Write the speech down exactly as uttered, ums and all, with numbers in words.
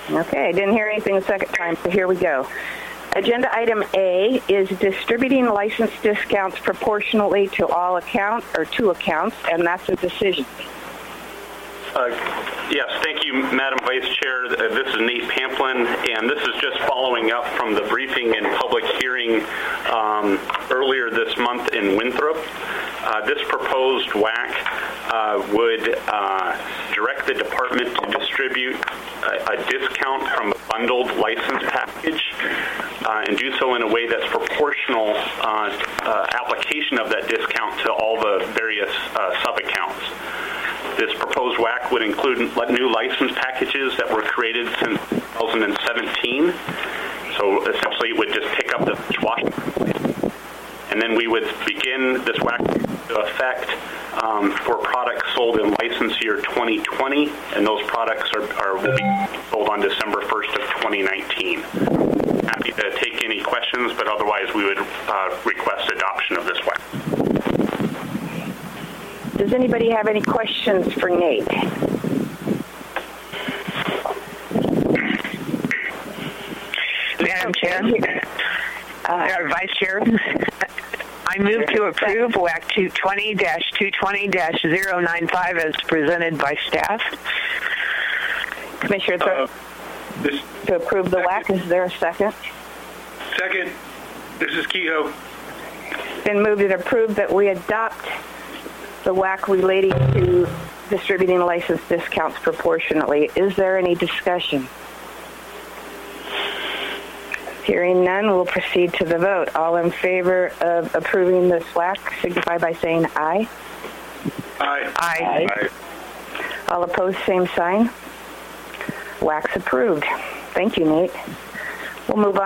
Okay, I didn't hear anything the second time, so here we go. Agenda item A is distributing license discounts proportionally to all accounts or two accounts, and that's a decision. Uh, yes, thank you, Madam Vice Chair. Uh, this is Nate Pamplin, and this is just following up from the briefing and public hearing um, earlier this month in Winthrop. Uh, this proposed W A C uh, would uh, direct the department to distribute a, a discount from a bundled license package uh, and do so in a way that's proportional uh, uh, application of that discount to all the various uh, sub-accounts. This proposed W A C would include new license packages that were created since two thousand seventeen. So essentially it would just pick up the Washington. And then we would begin this W A C to effect um, for products sold in license year twenty twenty, and those products are, are will be sold on December first of twenty nineteen. Happy to take any questions, but otherwise we would uh, request adoption of this W A C. Does anybody have any questions for Nate? Madam Chair, uh, Vice Chair, I move to approve W A C two twenty dash two twenty dash zero nine five as presented by staff. Commissioner Throw, Uh, this, to approve the W A C, is there a second? second, this is Kehoe. Been moved and approved that we adopt the W A C relating to distributing license discounts proportionately. Is there any discussion? Hearing none, we'll proceed to the vote. All in favor of approving this W A C signify by saying aye. Aye. Aye. Aye. All opposed, same sign. W A C's approved. Thank you, Nate. We'll move on.